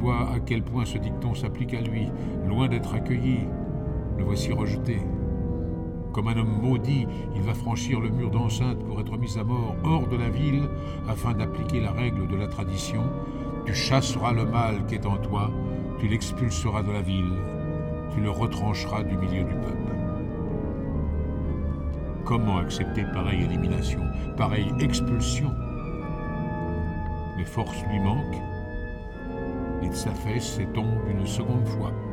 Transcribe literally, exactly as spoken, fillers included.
vois à quel point ce dicton s'applique à lui. Loin d'être accueilli, le voici rejeté. Comme un homme maudit, il va franchir le mur d'enceinte pour être mis à mort hors de la ville, afin d'appliquer la règle de la tradition. Tu chasseras le mal qui est en toi, tu l'expulseras de la ville, tu le retrancheras du milieu du peuple. Comment accepter pareille élimination, pareille expulsion? Les forces lui manquent, il s'affaisse et tombe une seconde fois.